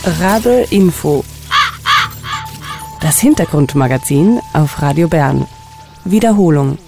Rabe Info. Das Hintergrundmagazin auf Radio Bern. Wiederholung.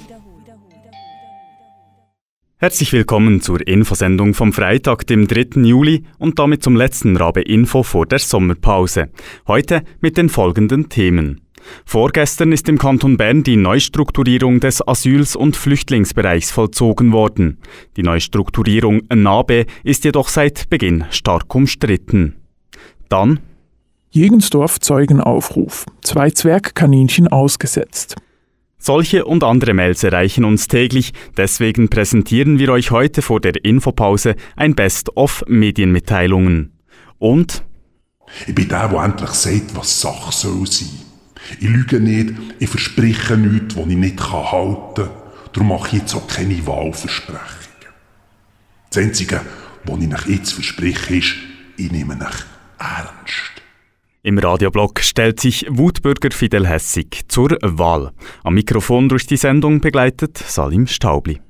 Herzlich willkommen zur Infosendung vom Freitag, dem 3. Juli und damit zum letzten Rabe Info vor der Sommerpause. Heute mit den folgenden Themen. Vorgestern ist im Kanton Bern die Neustrukturierung des Asyls- und Flüchtlingsbereichs vollzogen worden. Die Neustrukturierung NABE ist jedoch seit Beginn stark umstritten. Dann Jegensdorf Zeugenaufruf. 2 Zwergkaninchen ausgesetzt. Solche und andere Mails erreichen uns täglich, deswegen präsentieren wir euch heute vor der Infopause ein Best-of-Medienmitteilungen. Und ich bin der endlich sagt, was Sache soll sein. Ich lüge nicht, ich verspreche nichts, was ich nicht halten kann. Darum mache ich jetzt auch keine Wahlversprechungen. Das Einzige, was ich euch jetzt verspreche, ist, ich nehme euch ernst. Im Radioblog stellt sich Wutbürger Fidel Hessig zur Wahl. Am Mikrofon durch die Sendung begleitet Salim Staubli.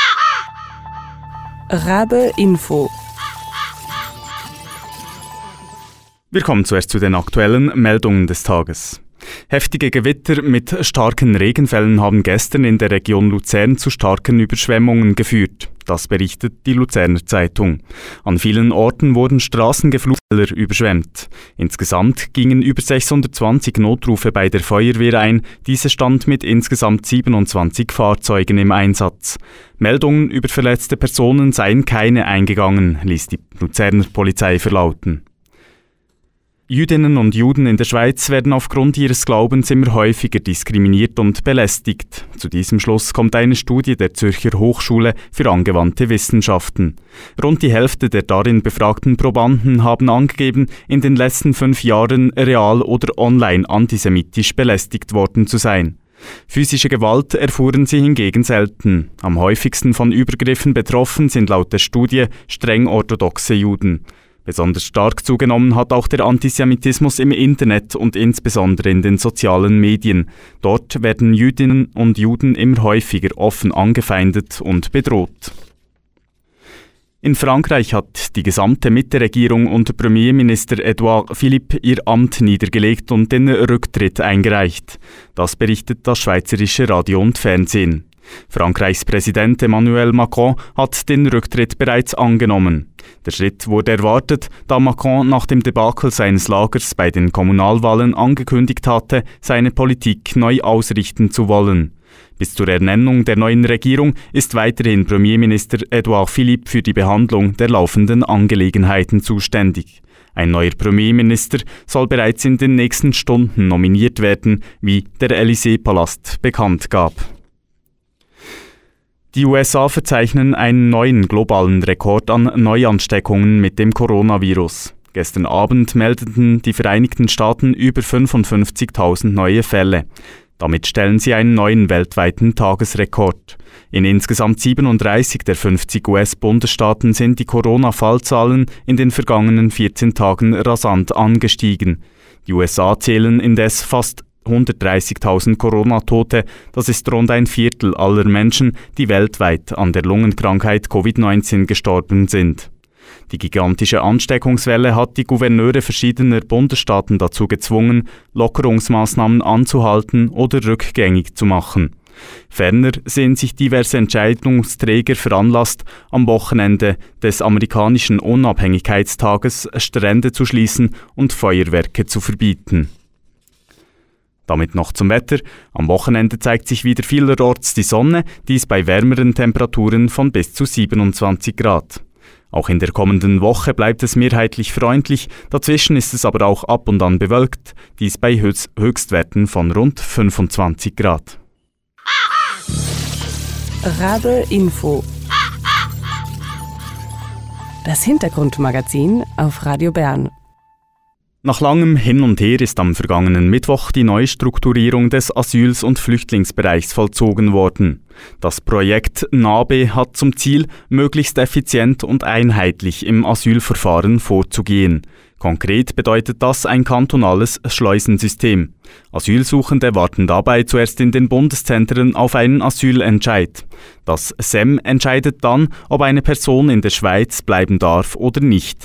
Rabe Info. Wir kommen zuerst zu den aktuellen Meldungen des Tages. Heftige Gewitter mit starken Regenfällen haben gestern in der Region Luzern zu starken Überschwemmungen geführt. Das berichtet die Luzerner Zeitung. An vielen Orten wurden Straßengeflutkeller überschwemmt. Insgesamt gingen über 620 Notrufe bei der Feuerwehr ein. Diese stand mit insgesamt 27 Fahrzeugen im Einsatz. Meldungen über verletzte Personen seien keine eingegangen, ließ die Luzerner Polizei verlauten. Jüdinnen und Juden in der Schweiz werden aufgrund ihres Glaubens immer häufiger diskriminiert und belästigt. Zu diesem Schluss kommt eine Studie der Zürcher Hochschule für angewandte Wissenschaften. Rund die Hälfte der darin befragten Probanden haben angegeben, in den letzten 5 Jahren real oder online antisemitisch belästigt worden zu sein. Physische Gewalt erfuhren sie hingegen selten. Am häufigsten von Übergriffen betroffen sind laut der Studie streng orthodoxe Juden. Besonders stark zugenommen hat auch der Antisemitismus im Internet und insbesondere in den sozialen Medien. Dort werden Jüdinnen und Juden immer häufiger offen angefeindet und bedroht. In Frankreich hat die gesamte Mitte-Regierung unter Premierminister Edouard Philippe ihr Amt niedergelegt und den Rücktritt eingereicht. Das berichtet das Schweizerische Radio und Fernsehen. Frankreichs Präsident Emmanuel Macron hat den Rücktritt bereits angenommen. Der Schritt wurde erwartet, da Macron nach dem Debakel seines Lagers bei den Kommunalwahlen angekündigt hatte, seine Politik neu ausrichten zu wollen. Bis zur Ernennung der neuen Regierung ist weiterhin Premierminister Edouard Philippe für die Behandlung der laufenden Angelegenheiten zuständig. Ein neuer Premierminister soll bereits in den nächsten Stunden nominiert werden, wie der Élysée-Palast bekannt gab. Die USA verzeichnen einen neuen globalen Rekord an Neuansteckungen mit dem Coronavirus. Gestern Abend meldeten die Vereinigten Staaten über 55.000 neue Fälle. Damit stellen sie einen neuen weltweiten Tagesrekord. In insgesamt 37 der 50 US-Bundesstaaten sind die Corona-Fallzahlen in den vergangenen 14 Tagen rasant angestiegen. Die USA zählen indes fast 130.000 Corona-Tote, das ist rund ein Viertel aller Menschen, die weltweit an der Lungenkrankheit Covid-19 gestorben sind. Die gigantische Ansteckungswelle hat die Gouverneure verschiedener Bundesstaaten dazu gezwungen, Lockerungsmaßnahmen anzuhalten oder rückgängig zu machen. Ferner sehen sich diverse Entscheidungsträger veranlasst, am Wochenende des amerikanischen Unabhängigkeitstages Strände zu schließen und Feuerwerke zu verbieten. Damit noch zum Wetter. Am Wochenende zeigt sich wieder vielerorts die Sonne, dies bei wärmeren Temperaturen von bis zu 27 Grad. Auch in der kommenden Woche bleibt es mehrheitlich freundlich, dazwischen ist es aber auch ab und an bewölkt, dies bei Höchstwerten von rund 25 Grad. Rabe Info. Das Hintergrundmagazin auf Radio Bern. Nach langem Hin und Her ist am vergangenen Mittwoch die Neustrukturierung des Asyls- und Flüchtlingsbereichs vollzogen worden. Das Projekt NABE hat zum Ziel, möglichst effizient und einheitlich im Asylverfahren vorzugehen. Konkret bedeutet das ein kantonales Schleusensystem. Asylsuchende warten dabei zuerst in den Bundeszentren auf einen Asylentscheid. Das SEM entscheidet dann, ob eine Person in der Schweiz bleiben darf oder nicht.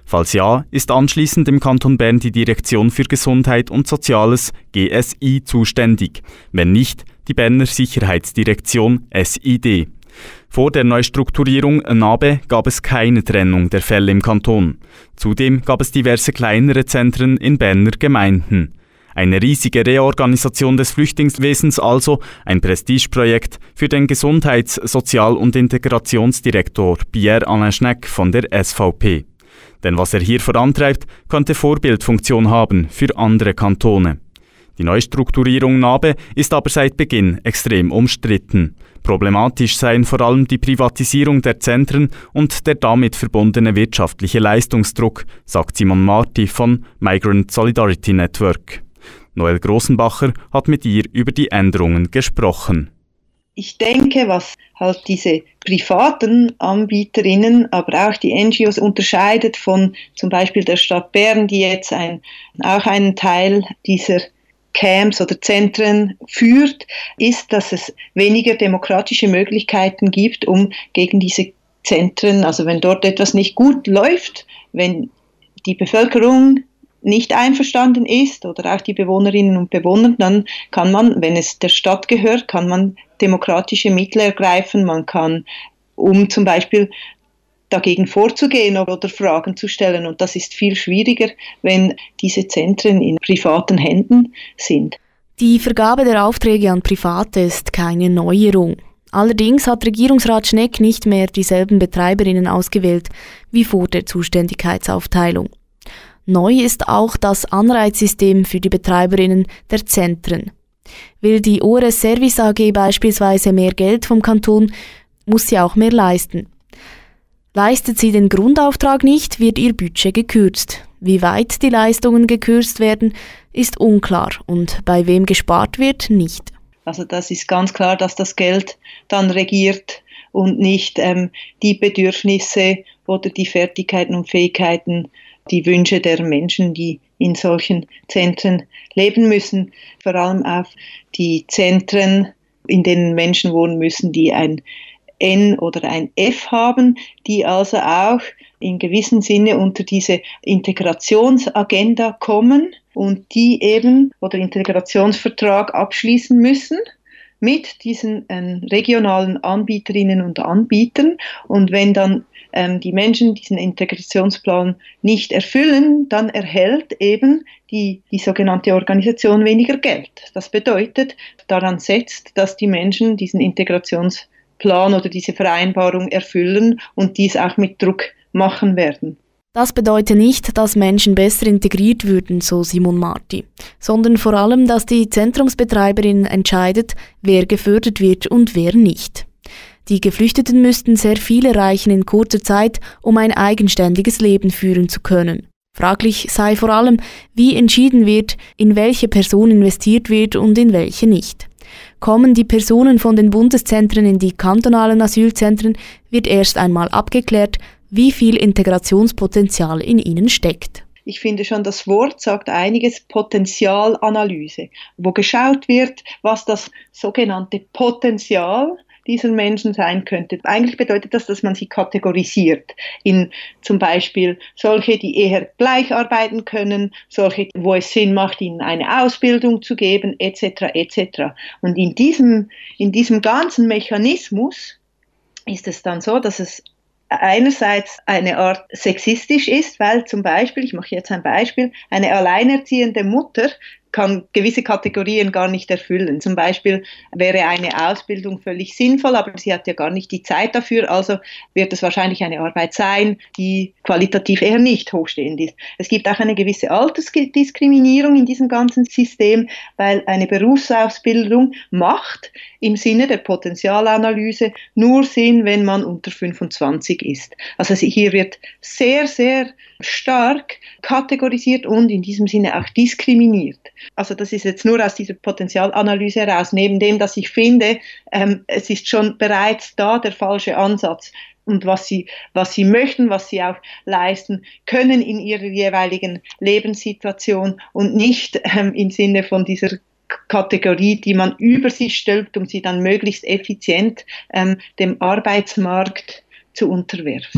Falls ja, ist anschliessend im Kanton Bern die Direktion für Gesundheit und Soziales GSI zuständig, wenn nicht die Berner Sicherheitsdirektion SID. Vor der Neustrukturierung NABE gab es keine Trennung der Fälle im Kanton. Zudem gab es diverse kleinere Zentren in Berner Gemeinden. Eine riesige Reorganisation des Flüchtlingswesens also, ein Prestigeprojekt für den Gesundheits-, Sozial- und Integrationsdirektor Pierre-Alain Schnegg von der SVP. Denn was er hier vorantreibt, könnte Vorbildfunktion haben für andere Kantone. Die Neustrukturierung NABE ist aber seit Beginn extrem umstritten. Problematisch seien vor allem die Privatisierung der Zentren und der damit verbundene wirtschaftliche Leistungsdruck, sagt Simon Marti von Migrant Solidarity Network. Noel Grossenbacher hat mit ihr über die Änderungen gesprochen. Ich denke, was halt diese privaten Anbieterinnen, aber auch die NGOs unterscheidet von zum Beispiel der Stadt Bern, die jetzt auch einen Teil dieser Camps oder Zentren führt, ist, dass es weniger demokratische Möglichkeiten gibt, um gegen diese Zentren, also wenn dort etwas nicht gut läuft, wenn die Bevölkerung nicht einverstanden ist oder auch die Bewohnerinnen und Bewohner, dann kann man, wenn es der Stadt gehört, kann man demokratische Mittel ergreifen. Man kann, um zum Beispiel dagegen vorzugehen oder Fragen zu stellen. Und das ist viel schwieriger, wenn diese Zentren in privaten Händen sind. Die Vergabe der Aufträge an Private ist keine Neuerung. Allerdings hat Regierungsrat Schnegg nicht mehr dieselben Betreiberinnen ausgewählt wie vor der Zuständigkeitsaufteilung. Neu ist auch das Anreizsystem für die Betreiberinnen der Zentren. Will die ORS Service AG beispielsweise mehr Geld vom Kanton, muss sie auch mehr leisten. Leistet sie den Grundauftrag nicht, wird ihr Budget gekürzt. Wie weit die Leistungen gekürzt werden, ist unklar und bei wem gespart wird, nicht. Also das ist ganz klar, dass das Geld dann regiert und nicht die Bedürfnisse oder die Fertigkeiten und Fähigkeiten, die Wünsche der Menschen, die in solchen Zentren leben müssen. Vor allem auf die Zentren, in denen Menschen wohnen müssen, die ein N oder ein F haben, die also auch in gewissem Sinne unter diese Integrationsagenda kommen und die eben oder Integrationsvertrag abschließen müssen mit diesen regionalen Anbieterinnen und Anbietern. Und wenn dann die Menschen diesen Integrationsplan nicht erfüllen, dann erhält eben die sogenannte Organisation weniger Geld. Das bedeutet, daran setzt, dass die Menschen diesen Integrationsplan oder diese Vereinbarung erfüllen und dies auch mit Druck machen werden. Das bedeutet nicht, dass Menschen besser integriert würden, so Simon Marti, sondern vor allem, dass die Zentrumsbetreiberin entscheidet, wer gefördert wird und wer nicht. Die Geflüchteten müssten sehr viel erreichen in kurzer Zeit, um ein eigenständiges Leben führen zu können. Fraglich sei vor allem, wie entschieden wird, in welche Person investiert wird und in welche nicht. Kommen die Personen von den Bundeszentren in die kantonalen Asylzentren, wird erst einmal abgeklärt, wie viel Integrationspotenzial in ihnen steckt. Ich finde schon, das Wort sagt einiges, Potenzialanalyse, wo geschaut wird, was das sogenannte Potenzial dieser Menschen sein könnte. Eigentlich bedeutet das, dass man sie kategorisiert in zum Beispiel solche, die eher gleich arbeiten können, solche, wo es Sinn macht, ihnen eine Ausbildung zu geben, etc. etc. Und in diesem ganzen Mechanismus ist es dann so, dass es einerseits eine Art sexistisch ist, weil zum Beispiel, ich mache jetzt ein Beispiel, eine alleinerziehende Mutter kann gewisse Kategorien gar nicht erfüllen. Zum Beispiel wäre eine Ausbildung völlig sinnvoll, aber sie hat ja gar nicht die Zeit dafür, also wird es wahrscheinlich eine Arbeit sein, die qualitativ eher nicht hochstehend ist. Es gibt auch eine gewisse Altersdiskriminierung in diesem ganzen System, weil eine Berufsausbildung macht im Sinne der Potenzialanalyse nur Sinn, wenn man unter 25 ist. Also hier wird sehr, sehr stark kategorisiert und in diesem Sinne auch diskriminiert. Also das ist jetzt nur aus dieser Potenzialanalyse heraus, neben dem, dass ich finde, es ist schon bereits da der falsche Ansatz. Und was sie möchten, was sie auch leisten können in ihrer jeweiligen Lebenssituation und nicht im Sinne von dieser Kategorie, die man über sie stülpt, um sie dann möglichst effizient dem Arbeitsmarkt zu unterwerfen.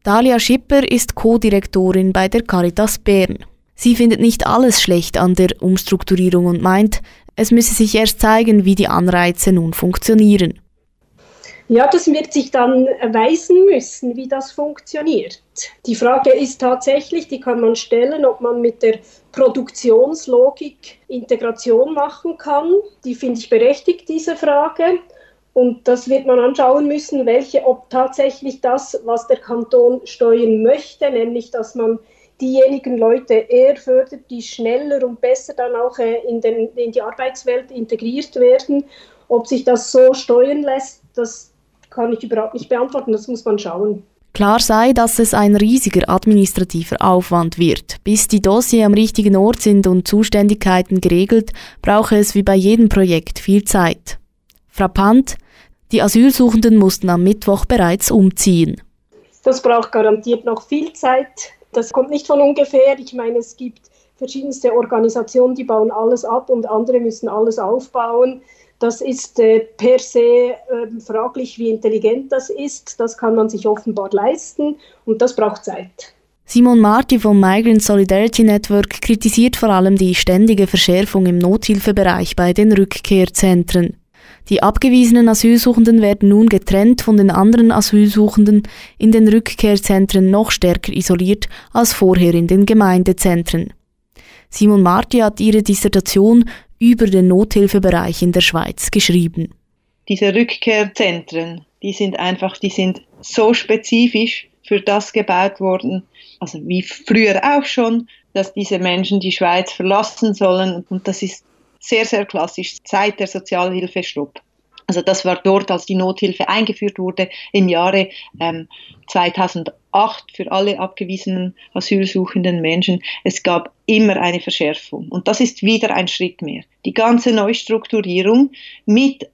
Dalia Schipper ist Co-Direktorin bei der Caritas Bern. Sie findet nicht alles schlecht an der Umstrukturierung und meint, es müsse sich erst zeigen, wie die Anreize nun funktionieren. Ja, das wird sich dann erweisen müssen, wie das funktioniert. Die Frage ist tatsächlich, die kann man stellen, ob man mit der Produktionslogik Integration machen kann. Die finde ich berechtigt, diese Frage. Und das wird man anschauen müssen, ob tatsächlich das, was der Kanton steuern möchte, nämlich dass man diejenigen Leute eher fördert, die schneller und besser dann auch in die Arbeitswelt integriert werden. Ob sich das so steuern lässt, das kann ich überhaupt nicht beantworten, das muss man schauen. Klar sei, dass es ein riesiger administrativer Aufwand wird. Bis die Dossiers am richtigen Ort sind und Zuständigkeiten geregelt, brauche es wie bei jedem Projekt viel Zeit. Frappant, die Asylsuchenden mussten am Mittwoch bereits umziehen. Das braucht garantiert noch viel Zeit. Das kommt nicht von ungefähr. Ich meine, es gibt verschiedenste Organisationen, die bauen alles ab und andere müssen alles aufbauen. Das ist per se fraglich, wie intelligent das ist. Das kann man sich offenbar leisten und das braucht Zeit. Simon Marti vom Migrant Solidarity Network kritisiert vor allem die ständige Verschärfung im Nothilfebereich bei den Rückkehrzentren. Die abgewiesenen Asylsuchenden werden nun getrennt von den anderen Asylsuchenden in den Rückkehrzentren noch stärker isoliert als vorher in den Gemeindezentren. Simon Marti hat ihre Dissertation über den Nothilfebereich in der Schweiz geschrieben. Diese Rückkehrzentren, die sind so spezifisch für das gebaut worden, also wie früher auch schon, dass diese Menschen die Schweiz verlassen sollen. Und das ist sehr, sehr klassisch seit der Sozialhilfestopp. Also das war dort, als die Nothilfe eingeführt wurde, im Jahre 2008 für alle abgewiesenen asylsuchenden Menschen. Es gab immer eine Verschärfung. Und das ist wieder ein Schritt mehr. Die ganze Neustrukturierung mit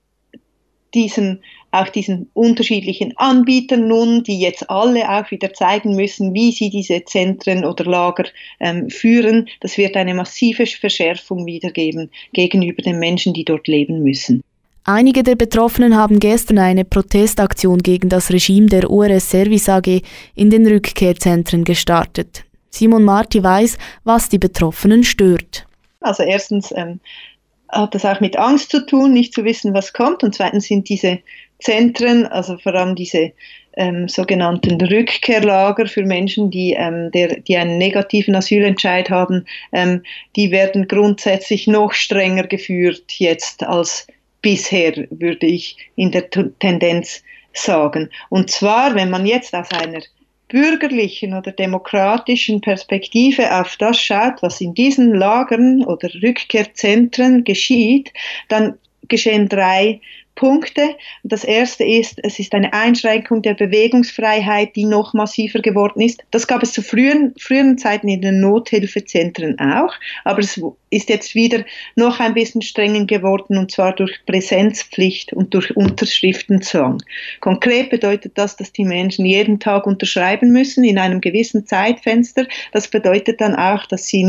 diesen unterschiedlichen Anbietern nun, die jetzt alle auch wieder zeigen müssen, wie sie diese Zentren oder Lager führen, das wird eine massive Verschärfung wiedergeben gegenüber den Menschen, die dort leben müssen. Einige der Betroffenen haben gestern eine Protestaktion gegen das Regime der URS Service AG in den Rückkehrzentren gestartet. Simon Marti weiß, was die Betroffenen stört. Also erstens hat das auch mit Angst zu tun, nicht zu wissen, was kommt. Und zweitens sind diese Zentren, also vor allem diese sogenannten Rückkehrlager für Menschen, die einen negativen Asylentscheid haben, die werden grundsätzlich noch strenger geführt jetzt als bisher, würde ich in der Tendenz sagen. Und zwar, wenn man jetzt aus einer bürgerlichen oder demokratischen Perspektive auf das schaut, was in diesen Lagern oder Rückkehrzentren geschieht, dann geschehen 3 Punkte. Das erste ist, es ist eine Einschränkung der Bewegungsfreiheit, die noch massiver geworden ist. Das gab es zu früheren Zeiten in den Nothilfezentren auch, aber es ist jetzt wieder noch ein bisschen strenger geworden, und zwar durch Präsenzpflicht und durch Unterschriftenzwang. Konkret bedeutet das, dass die Menschen jeden Tag unterschreiben müssen in einem gewissen Zeitfenster. Das bedeutet dann auch, dass sie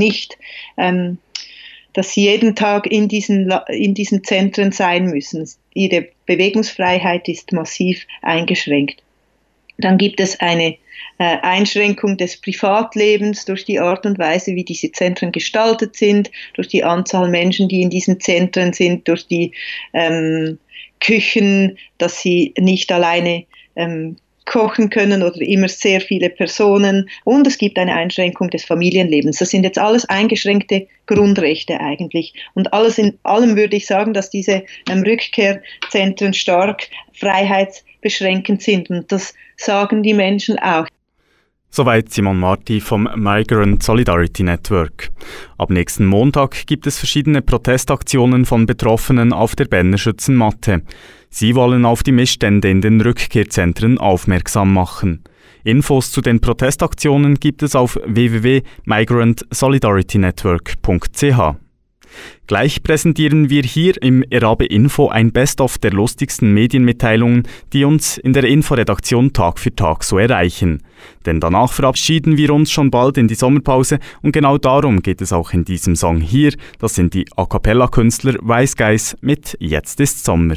jeden Tag in diesen Zentren sein müssen. Ihre Bewegungsfreiheit ist massiv eingeschränkt. Dann gibt es eine Einschränkung des Privatlebens durch die Art und Weise, wie diese Zentren gestaltet sind, durch die Anzahl Menschen, die in diesen Zentren sind, durch die Küchen, dass sie nicht alleine kochen können oder immer sehr viele Personen, und es gibt eine Einschränkung des Familienlebens. Das sind jetzt alles eingeschränkte Grundrechte eigentlich, und alles in allem würde ich sagen, dass diese Rückkehrzentren stark freiheitsbeschränkend sind, und das sagen die Menschen auch. Soweit Simon Marti vom Migrant Solidarity Network. Ab nächsten Montag gibt es verschiedene Protestaktionen von Betroffenen auf der Berner Schützenmatte. Sie wollen auf die Missstände in den Rückkehrzentren aufmerksam machen. Infos zu den Protestaktionen gibt es auf www.migrantsolidaritynetwork.ch. Gleich präsentieren wir hier im Erabe Info ein Best-of der lustigsten Medienmitteilungen, die uns in der Inforedaktion Tag für Tag so erreichen. Denn danach verabschieden wir uns schon bald in die Sommerpause, und genau darum geht es auch in diesem Song hier. Das sind die A-Cappella-Künstler Wise Guys mit Jetzt ist Sommer.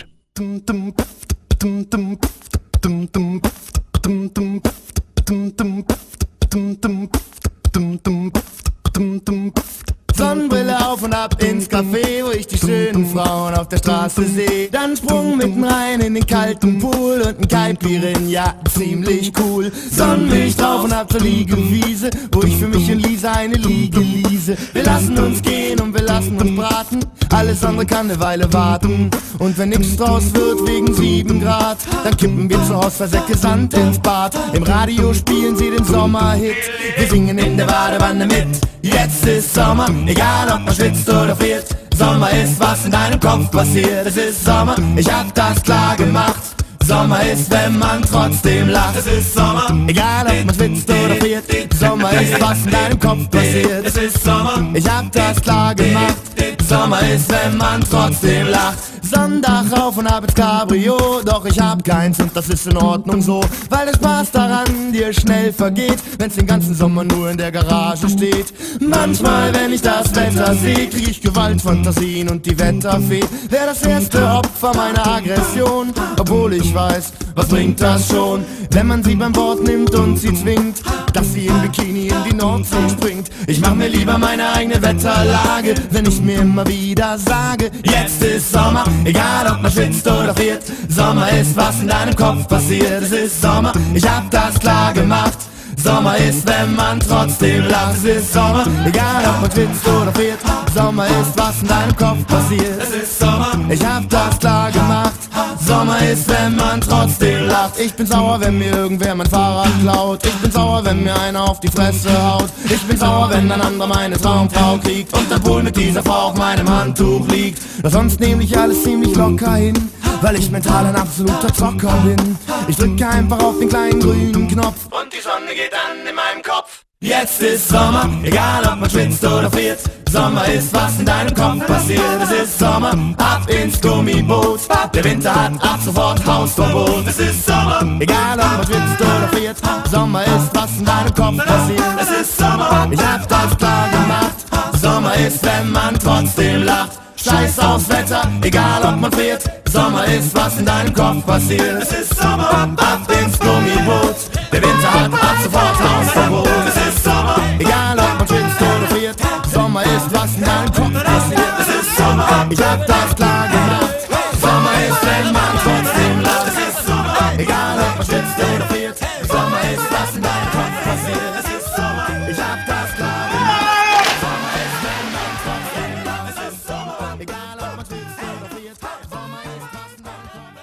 Sonnenbrille auf und ab ins Café, wo ich die schönen Frauen auf der Straße sehe. Dann Sprung mitten rein in den kalten Pool und ein Caipirin, ja, ziemlich cool. Sonnenmilch drauf und ab zur Liegewiese, wo ich für mich und Lisa eine Liege liese. Wir lassen uns gehen und wir lassen uns braten, alles andere kann eine Weile warten. Und wenn nix draus wird wegen 7 Grad, dann kippen wir zu Hause Säcke Sand ins Bad. Im Radio spielen sie den Sommerhit, wir singen in der Badewanne mit. Jetzt ist Sommer, egal ob man schwitzt oder friert. Sommer ist, was in deinem Kopf passiert. Es ist Sommer, ich hab das klar gemacht. Sommer ist, wenn man trotzdem lacht. Es ist Sommer, egal ob man schwitzt oder friert. Sommer ist, was in deinem Kopf passiert. Es ist Sommer, ich hab das klar gemacht. Sommer ist, wenn man trotzdem lacht. Sonntag rauf und ab ins Cabrio, doch ich hab keins und das ist in Ordnung so, weil der Spaß daran dir schnell vergeht, wenn's den ganzen Sommer nur in der Garage steht. Manchmal, wenn ich das Wetter seh, krieg ich Gewaltfantasien und die Wetterfee wär das erste Opfer meiner Aggression, obwohl ich weiß, was bringt das schon, wenn man sie beim Wort nimmt und sie zwingt, dass sie im Bikini in die Nordsee springt. Ich mach mir lieber meine eigene Wetterlage, wenn ich mir immer wieder sage, jetzt ist Sommer, egal ob man schwitzt oder friert. Sommer ist, was in deinem Kopf passiert. Es ist Sommer, ich hab das klar gemacht. Sommer ist, wenn man trotzdem lacht. Es ist Sommer, egal ob man schwitzt oder friert. Sommer ist, was in deinem Kopf passiert. Es ist Sommer, ich hab das klar gemacht. Sommer ist, wenn man trotzdem lacht. Ich bin sauer, wenn mir irgendwer mein Fahrrad klaut. Ich bin sauer, wenn mir einer auf die Fresse haut. Ich bin sauer, wenn ein anderer meine Traumfrau kriegt und dann wohl mit dieser Frau auf meinem Handtuch liegt. Doch sonst nehme ich alles ziemlich locker hin, weil ich mental ein absoluter Zocker bin. Ich drücke einfach auf den kleinen grünen Knopf und die Sonne geht an in meinem Kopf. Jetzt ist Sommer, egal ob man schwitzt oder friert. Sommer ist, was in deinem Kopf passiert. Es ist Sommer, ab ins Gummiboot. Der Winter hat ab sofort Hausverbot. Es ist Sommer, egal ob man schwitzt oder friert. Sommer ist, was in deinem Kopf passiert. Es ist Sommer, ich hab das klar gemacht. Sommer ist, wenn man trotzdem lacht. Scheiß aufs Wetter, egal ob man friert. Sommer ist, was in deinem Kopf passiert. Es ist Sommer, ab ins Gummiboot. Der Winter hat ab sofort Hausverbot. Es ist Sommer, egal ob man schwitzt oder friert. Sommer ist, was in deinem Kopf passiert. Es ist Sommer, ich hab das klar gemacht. Sommer ist, wenn man trotzdem lacht. Es ist Sommer, egal ob man schwitzt oder friert. Sommer ist, was in deinem Kopf passiert. Es ist Sommer, ich hab das klar gemacht. Sommer ist, wenn man trotzdem lacht. Es ist Sommer, egal ob man schwitzt oder friert. Sommer ist, was in deinem Kopf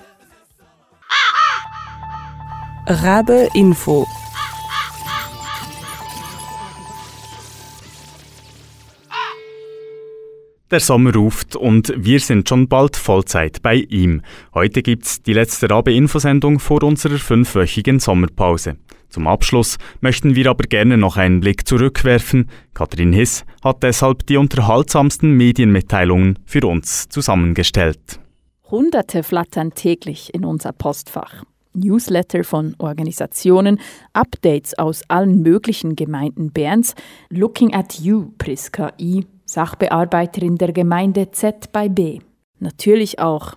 passiert. Rabe Info. Der Sommer ruft und wir sind schon bald Vollzeit bei ihm. Heute gibt's die letzte Rabe-Infosendung vor unserer 5-wöchigen Sommerpause. Zum Abschluss möchten wir aber gerne noch einen Blick zurückwerfen. Katrin Hiss hat deshalb die unterhaltsamsten Medienmitteilungen für uns zusammengestellt. Hunderte flattern täglich in unser Postfach. Newsletter von Organisationen, Updates aus allen möglichen Gemeinden Berns, Looking at You, Priska I., Sachbearbeiterin der Gemeinde Z bei B. Natürlich auch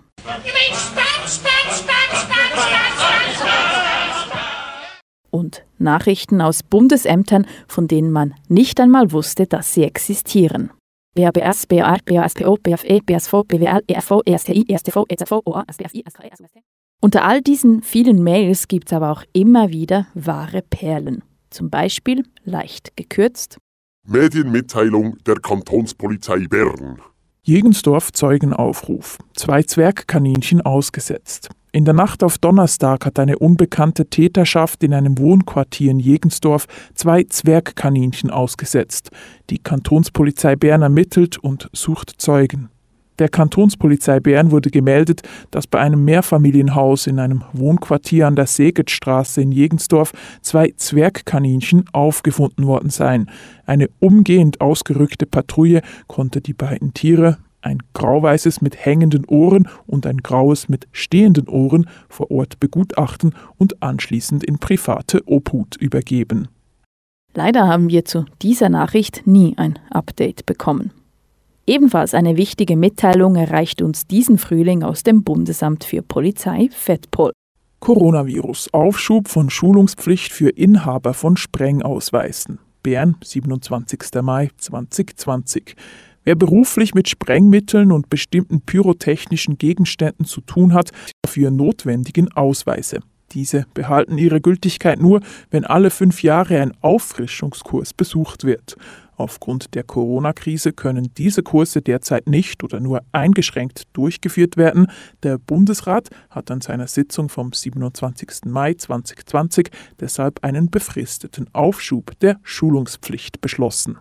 und Nachrichten aus Bundesämtern, von denen man nicht einmal wusste, dass sie existieren. BABS, BAR, BASPO, BFE, BSV, BWL, EFV, ESTI, ESTV, EZV, OA, SBFI, SKE, SUST. Unter all diesen vielen Mails gibt es aber auch immer wieder wahre Perlen. Zum Beispiel, leicht gekürzt, Medienmitteilung der Kantonspolizei Bern. Jegensdorf Zeugenaufruf. 2 Zwergkaninchen ausgesetzt. In der Nacht auf Donnerstag hat eine unbekannte Täterschaft in einem Wohnquartier in Jegensdorf 2 Zwergkaninchen ausgesetzt. Die Kantonspolizei Bern ermittelt und sucht Zeugen. Der Kantonspolizei Bern wurde gemeldet, dass bei einem Mehrfamilienhaus in einem Wohnquartier an der Segetstraße in Jegensdorf 2 Zwergkaninchen aufgefunden worden seien. Eine umgehend ausgerückte Patrouille konnte die beiden Tiere, ein grauweißes mit hängenden Ohren und ein graues mit stehenden Ohren, vor Ort begutachten und anschließend in private Obhut übergeben. Leider haben wir zu dieser Nachricht nie ein Update bekommen. Ebenfalls eine wichtige Mitteilung erreicht uns diesen Frühling aus dem Bundesamt für Polizei, FEDPOL. Coronavirus. Aufschub von Schulungspflicht für Inhaber von Sprengausweisen. Bern, 27. Mai 2020. Wer beruflich mit Sprengmitteln und bestimmten pyrotechnischen Gegenständen zu tun hat, dafür notwendigen Ausweise. Diese behalten ihre Gültigkeit nur, wenn alle 5 Jahre ein Auffrischungskurs besucht wird. Aufgrund der Corona-Krise können diese Kurse derzeit nicht oder nur eingeschränkt durchgeführt werden. Der Bundesrat hat an seiner Sitzung vom 27. Mai 2020 deshalb einen befristeten Aufschub der Schulungspflicht beschlossen.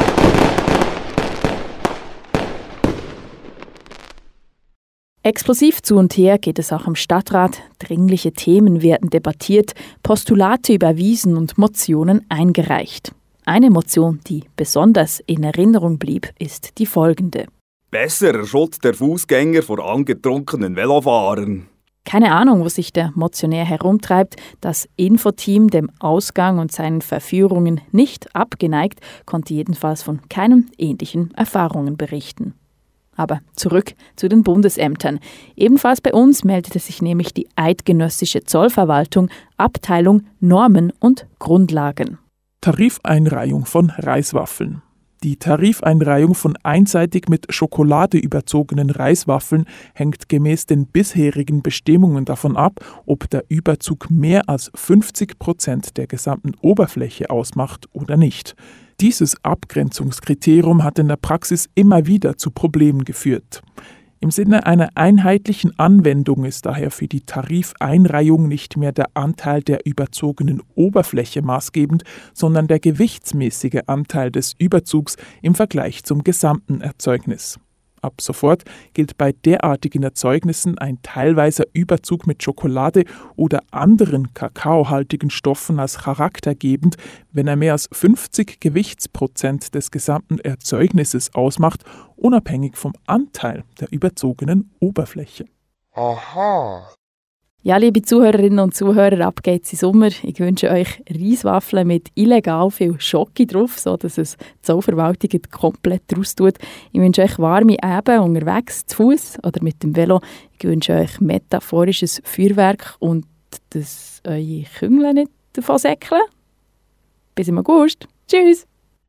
Explosiv zu und her geht es auch im Stadtrat. Dringliche Themen werden debattiert, Postulate überwiesen und Motionen eingereicht. Eine Motion, die besonders in Erinnerung blieb, ist die folgende. Besserer Schutz der Fußgänger vor angetrunkenen Velofahrern. Keine Ahnung, wo sich der Motionär herumtreibt. Das Infoteam dem Ausgang und seinen Verführungen nicht abgeneigt, konnte jedenfalls von keinen ähnlichen Erfahrungen berichten. Aber zurück zu den Bundesämtern. Ebenfalls bei uns meldete sich nämlich die Eidgenössische Zollverwaltung, Abteilung Normen und Grundlagen. Tarifeinreihung von Reiswaffeln. Die Tarifeinreihung von einseitig mit Schokolade überzogenen Reiswaffeln hängt gemäß den bisherigen Bestimmungen davon ab, ob der Überzug mehr als 50% der gesamten Oberfläche ausmacht oder nicht. Dieses Abgrenzungskriterium hat in der Praxis immer wieder zu Problemen geführt. Im Sinne einer einheitlichen Anwendung ist daher für die Tarifeinreihung nicht mehr der Anteil der überzogenen Oberfläche maßgebend, sondern der gewichtsmäßige Anteil des Überzugs im Vergleich zum gesamten Erzeugnis. Ab sofort gilt bei derartigen Erzeugnissen ein teilweiser Überzug mit Schokolade oder anderen kakaohaltigen Stoffen als charaktergebend, wenn er mehr als 50 Gewichtsprozent des gesamten Erzeugnisses ausmacht, unabhängig vom Anteil der überzogenen Oberfläche. Aha. Ja, liebe Zuhörerinnen und Zuhörer, ab geht's in Sommer. Ich wünsche euch Reiswaffeln mit illegal viel Schoki drauf, sodass es die Zollverwaltung komplett raustut. Ich wünsche euch warme Abende unterwegs, zu Fuß oder mit dem Velo. Ich wünsche euch metaphorisches Feuerwerk und dass eure Küngel nicht davon säckeln. Bis im August. Tschüss!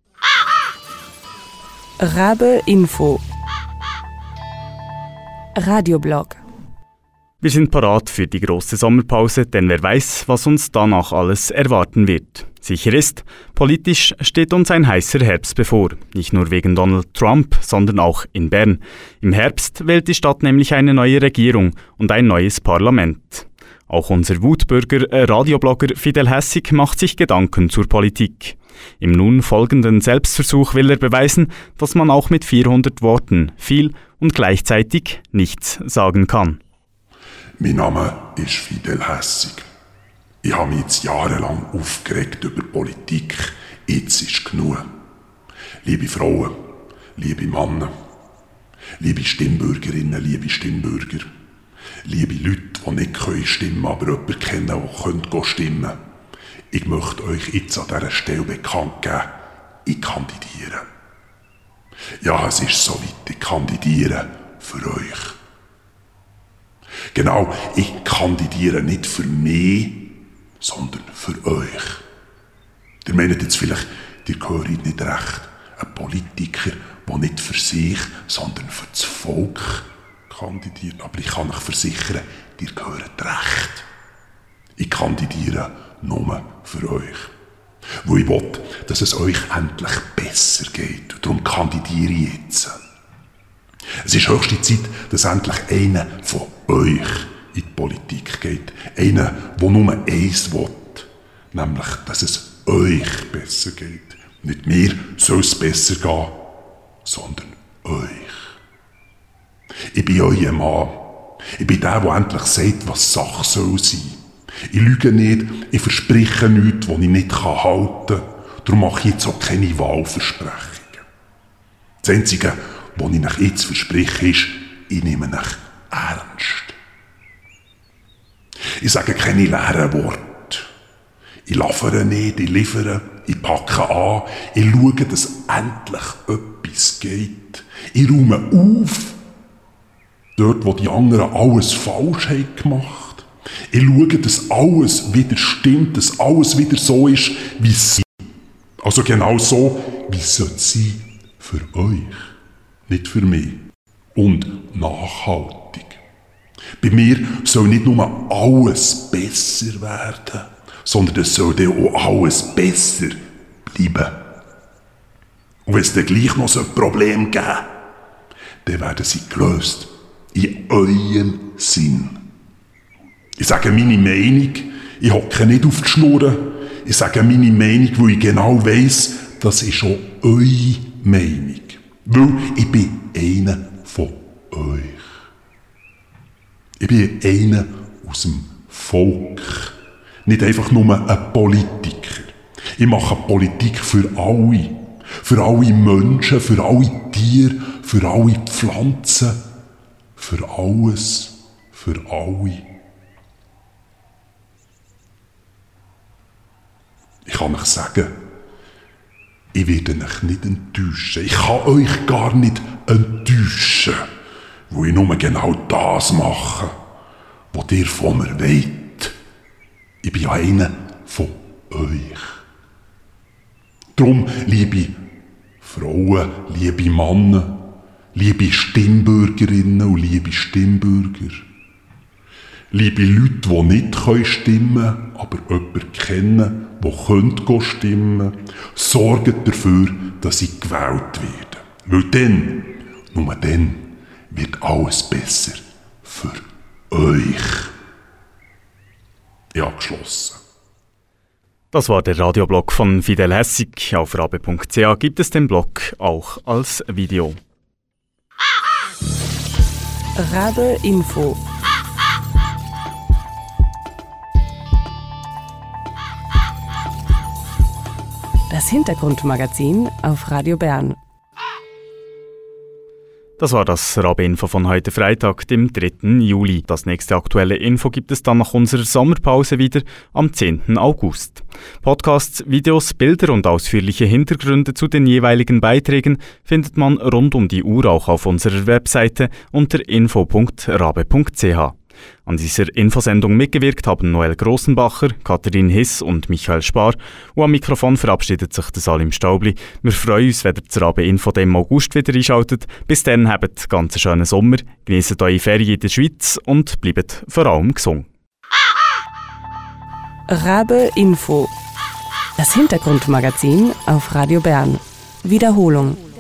Rabe Info Radioblog. Wir sind parat für die grosse Sommerpause, denn wer weiß, was uns danach alles erwarten wird. Sicher ist, politisch steht uns ein heißer Herbst bevor. Nicht nur wegen Donald Trump, sondern auch in Bern. Im Herbst wählt die Stadt nämlich eine neue Regierung und ein neues Parlament. Auch unser Wutbürger, Radioblogger Fidel Hässig macht sich Gedanken zur Politik. Im nun folgenden Selbstversuch will er beweisen, dass man auch mit 400 Worten viel und gleichzeitig nichts sagen kann. Mein Name ist Fidel Hässig. Ich habe mich jetzt jahrelang aufgeregt über Politik. Jetzt ist genug. Liebe Frauen, liebe Männer, liebe Stimmbürgerinnen, liebe Stimmbürger, liebe Leute, die nicht stimmen können, aber jemanden kennen, der stimmen könnte. Ich möchte euch jetzt an dieser Stelle bekannt geben, ich kandidiere. Ja, es ist soweit, ich kandidiere für euch. Genau, ich kandidiere nicht für mich, sondern für euch. Ihr meint jetzt vielleicht, ihr gehört nicht recht. Ein Politiker, der nicht für sich, sondern für das Volk kandidiert. Aber ich kann euch versichern, ihr gehört recht. Ich kandidiere nur für euch. Weil ich will, dass es euch endlich besser geht. Und darum kandidiere ich jetzt. Es ist höchste Zeit, dass endlich einer von euch in die Politik geht. Einer, der nur eins will. Nämlich, dass es euch besser geht. Nicht mir soll es besser gehen, sondern euch. Ich bin euer Mann. Ich bin der endlich sagt, was Sache soll sein. Ich lüge nicht, ich verspreche nichts, was ich nicht halten kann. Darum mache ich jetzt auch keine Wahlversprechungen. Das Einzige, was ich euch jetzt verspreche, ist, ich nehme euch ernst. Ich sage keine leeren Worte. Ich labere nicht, ich liefere, ich packe an, ich schaue, dass endlich etwas geht. Ich räume auf, dort wo die anderen alles falsch haben gemacht. Ich schaue, dass alles wieder stimmt, dass alles wieder so ist, wie es ist. Also genau so, wie es sein für euch, nicht für mich. Und nachhaltig. Bei mir soll nicht nur alles besser werden, sondern es soll dann auch alles besser bleiben. Und wenn es dann gleich noch so ein Problem geben, dann werden sie gelöst. In eurem Sinn. Ich sage meine Meinung, ich hocke nicht auf die Schnur. Ich sage meine Meinung, weil ich genau weiss, das ist auch eure Meinung. Weil ich bin einer von euch. Ich bin einer aus dem Volk. Nicht einfach nur ein Politiker. Ich mache Politik für alle. Für alle Menschen, für alle Tiere, für alle Pflanzen. Für alles, für alle. Ich kann euch sagen, ich werde euch nicht enttäuschen. Ich kann euch gar nicht enttäuschen, weil ich nur genau das mache, was ihr von mir wollt. Ich bin ja einer von euch. Darum, liebe Frauen, liebe Männer, liebe Stimmbürgerinnen und liebe Stimmbürger, liebe Leute, die nicht stimmen können, aber jemanden kennen, der stimmen könnte, sorgt dafür, dass sie gewählt werden. Weil dann, nur dann, wird alles besser für euch. Ich habe geschlossen. Das war der Radioblog von Fidel Hessig. Auf rabe.ch gibt es den Blog auch als Video. Rabe Info. Das Hintergrundmagazin auf Radio Bern. Das war das Rabe-Info von heute Freitag, dem 3. Juli. Das nächste aktuelle Info gibt es dann nach unserer Sommerpause wieder am 10. August. Podcasts, Videos, Bilder und ausführliche Hintergründe zu den jeweiligen Beiträgen findet man rund um die Uhr auch auf unserer Webseite unter info.rabe.ch. An dieser Infosendung mitgewirkt haben Noel Grossenbacher, Katharin Hiss und Michael Spar. Und am Mikrofon verabschiedet sich der Salim Staubli. Wir freuen uns, wenn ihr das Rabe-Info im August wieder einschaltet. Bis dann habt ganz einen schönen Sommer, genießt eure Ferien in der Schweiz und bleibt vor allem gesund. Rabe Info. Das Hintergrundmagazin auf Radio Bern. Wiederholung.